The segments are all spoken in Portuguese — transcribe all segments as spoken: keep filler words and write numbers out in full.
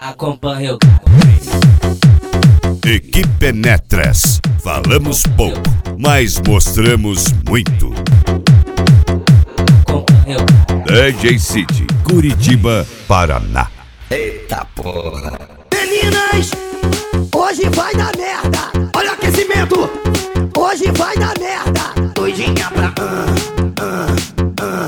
Acompanha o Equipe Penetras. Falamos pouco, mas mostramos muito. Acompanha o D J City, Curitiba, Paraná. Eita porra. Meninas, hoje vai dar merda. Olha o aquecimento. Hoje vai dar merda. Doidinha pra ah, ah, ah.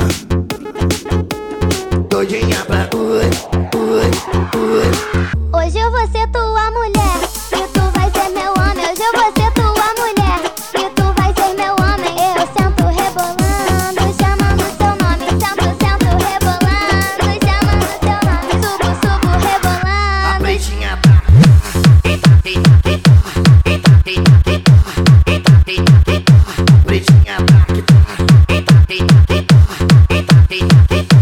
Doidinha pra ui, ui, ui. Hoje eu vou ser tua mulher e tu vai ser meu homem. Hoje eu vou ser tua mulher e tu vai ser meu homem. Eu sento rebolando, chamando seu nome. Sento, sento rebolando, chamando seu nome. Subo, subo rebolando. A pretinha tá. Eita, eita, eita, eita, eita, eita, eita, eita, eita. Pretinha tá. Eita, eita, eita, eita, eita, eita.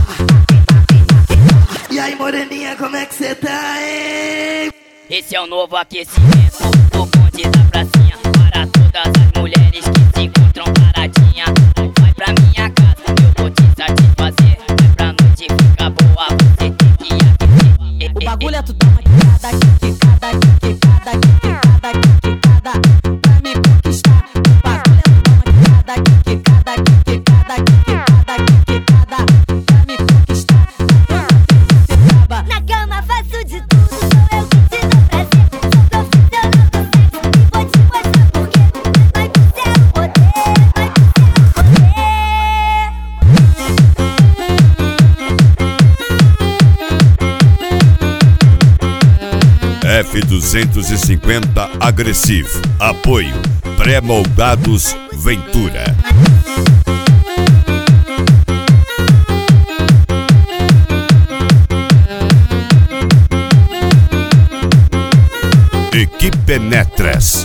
E aí, moreninha, como é que cê tá, hein? Esse é o novo aquecimento do bonde da pracinha, para todas as mulheres que se encontram paradinha. Vai pra minha casa, eu vou te satisfazer. Vai pra noite ficar boa, você tem que aquecer. O bagulho é tu dar uma quicada, quicada, quicada, quicada, quicada, pra me conquistar. O bagulho é tu dar uma quicada, quicada, quicada, quicada, quicada, pra me conquistar. Na cama faço de tudo, sou eu que te dou prazer. Sou profissional do sexo e vou te mostrar porque vai pro céu poder, vai pro céu poder. F duzentos e cinquenta agressivo. Apoio Pré-moldados Ventura. Equipe Penetras.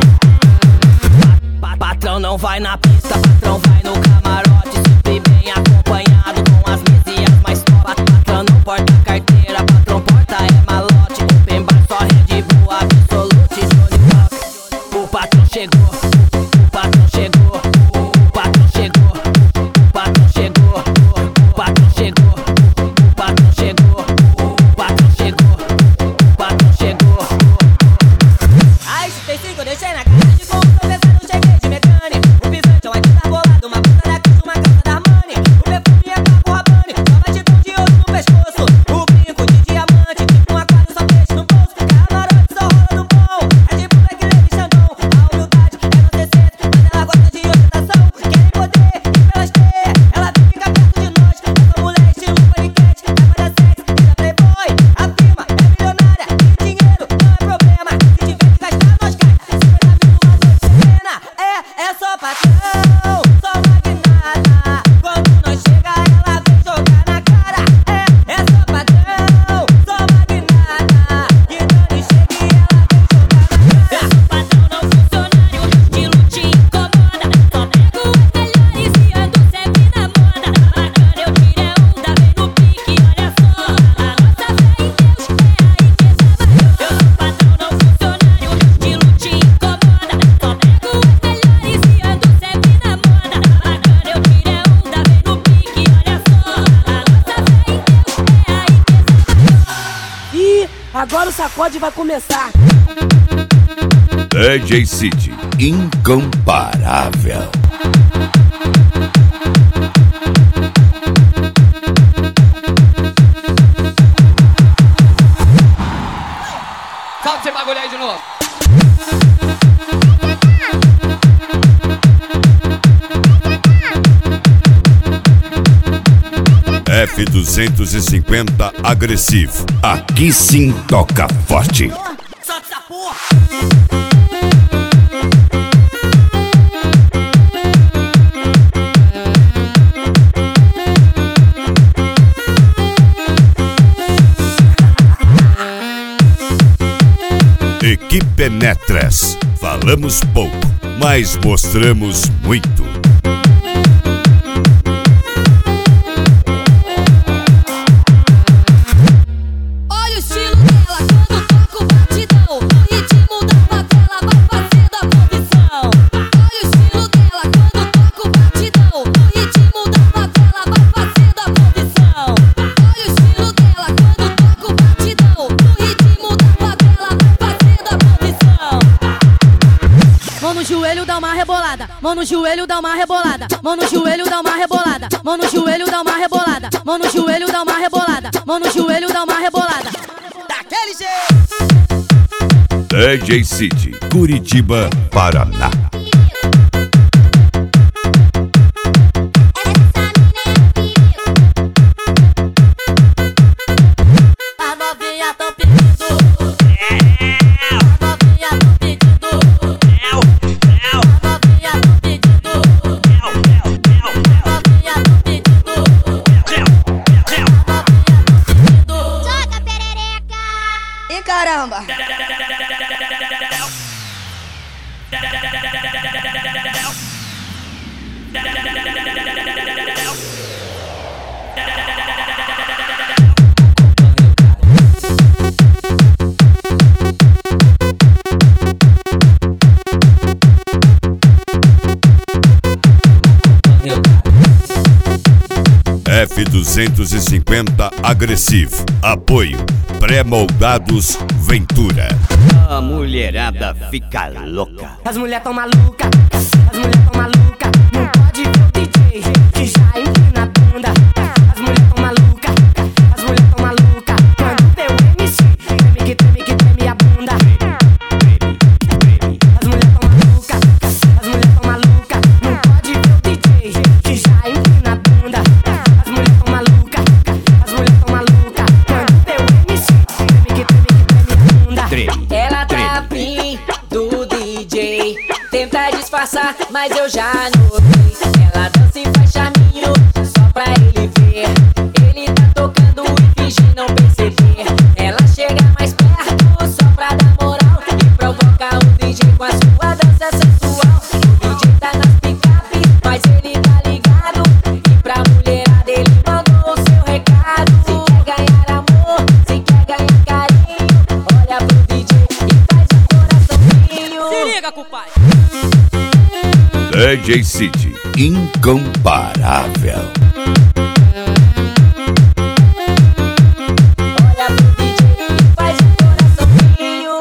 Pa- Patrão não vai na pista, patrão vai no camarote. Sempre bem acompanhado com as mesinhas mais top. Patrão não porta carteira, patrão porta é malote. Open bar só Red Bull, Absolute, Johnny Walker. O patrão chegou, o patrão chegou, o patrão chegou, o patrão chegou, o patrão chegou, o patrão chegou, o patrão chegou, o patrão chegou. Ai, se tem cinco, eu deixei na casa de como professor, eu cheguei de mecânico. O pisante é uma guita bolada, uma puta da Kiss, uma calça da Armani. O perfume é papo Rabanne, só batidão de ouro no pescoço. O brinco de diamante, tipo um aquário, só peixe no bolso. Camarote só rola no bom, é tipo Black Lady Xandão. A humildade é não ter certo, mas ela gosta de ostentação. Querem poder, e pra elas ter, ela fica perto de nós. Essa mulher estilo paniquete, vai fazer sexo, vira playboy. A prima é milionária, e dinheiro não é problema. Se tiver que gastar, nós gasta. cinquenta mil numa noite serena, é, é só patrão, só magnata. Quando nós chega, ela vem jogar na cara. É, é só patrão, só magnata. Que Dani chega e ela vem jogar na cara. Patrão não funcionário, estilo te incomoda. Só pego as melhores e ando sempre na moda. Bacana, eu tiro é onda, vem no pique, olha só. A nossa fé em Deus é a riqueza maior. Eu sou patrão não funcionário, estilo te incomoda. Só pego as melhores e ando sempre na moda. Bacana, eu tiro é onda, vem no pique, olha só. A nossa fé em Deus é a riqueza maior. Ih, agora o sacode vai começar. D J City, incomparável. Solta esse bagulho aí de novo. F duzentos e cinquenta agressivo. Aqui sim toca forte. Solta essa porra. Equipe Penetras. Falamos pouco, mas mostramos muito. Olha o estilo dela quando toca o batidão. No ritmo da favela vai fazendo a posição. Olha o estilo dela quando toca o batidão. No ritmo da favela vai fazendo a posição. Olha o estilo dela quando toca o batidão. No ritmo rebolada, mão no joelho dá uma rebolada, mão no joelho dá uma rebolada, mão no joelho dá uma rebolada, mão no joelho dá uma rebolada, mão no joelho dá uma rebolada. Daquele jeito. D J City, Curitiba, Paraná. A novinha tão pedindo, a novinha tão pedindo, a novinha tão pedindo, a novinha tão pedindo. Joga perereca. E caramba. F duzentos e cinquenta Agressivo. Apoio Pré-moldados Ventura. A mulherada fica louca. As mulher tão maluca, as mulher tão maluca. Não pode ver o D J que já empina a bunda. As mulher tão maluca, as mulher tão maluca. Quando vê o M C, treme que treme que treme a bunda. As mulher tão maluca, as mulher tão maluca. Não pode ver o D J que já empina a bunda. As mulher tão maluca, as mulher tão maluca. Quando vê o M C, treme que treme que treme a bunda. Treme. Ela tá afim do D J, tenta disfarçar, mas eu já notei. Ela dança e faz charminho, só pra ele ver. Ele tá tocando e finge não perceber. Ela chega mais perto, só pra dar moral e provoca o D J com a sua dança sensual. O D J tá nas picape, mas ele tá ligado. E pra mulherada ele mandou o seu recado. Se quer ganhar amor, se quer ganhar carinho, olha pro D J e faz o coraçãozinho. Se liga, compadre. D J City, incomparável. Olha pro D J e faz o coraçãozinho.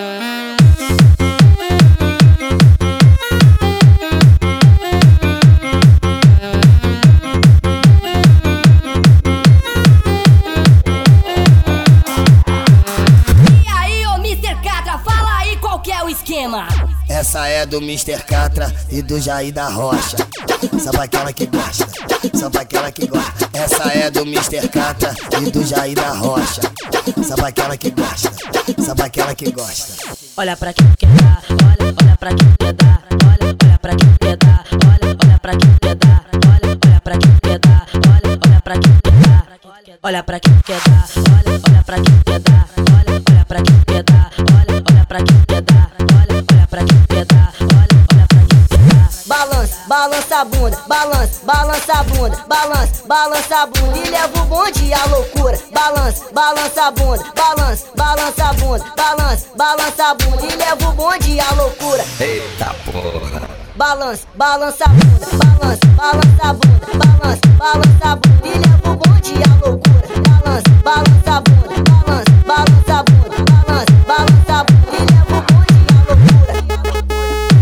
E aí, ô mister Catra, fala aí qual que é o esquema. Essa é do mister Catra e do Jair da Rocha. Só pra aquela que gosta, só pra aquela que gosta. Essa é do mister Catra e do Jair da Rocha. Só pra aquela que gosta, só pra aquela que gosta. Olha pra quem quer dar, olha, olha pra quem quer dar, olha, olha pra quem quer dar, olha, olha pra quem quer dar, olha, olha pra quem quer dar, olha, olha pra quem quer dar, olha pra quem quer dar, olha, olha pra quem quer dar, olha, olha pra quem quer dar, olha, olha pra quem quer dar, olha, olha pra quem quer dar, olha, olha pra quem quer dar. Balança, balança a bunda, balança, balança a bunda, balança, balança a bunda e leva o bonde à loucura. Balança, balança a bunda, balança, balança a bunda, balança, balança a bunda e leva o bonde à loucura. Eita porra. Balança, balança a bunda, balança, balança a bunda, balança, balança a bunda e leva o bonde à loucura. Balança, balança a bunda, balança, balança a bunda, balança, balança a bunda e leva o bonde à loucura.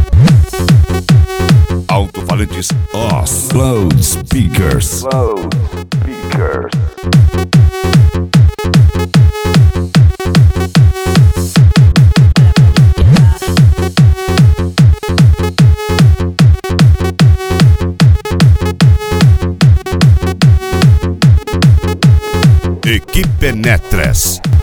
Alto-falantes Oz. Loudspeakers. Loudspeakers. Equipe Netras.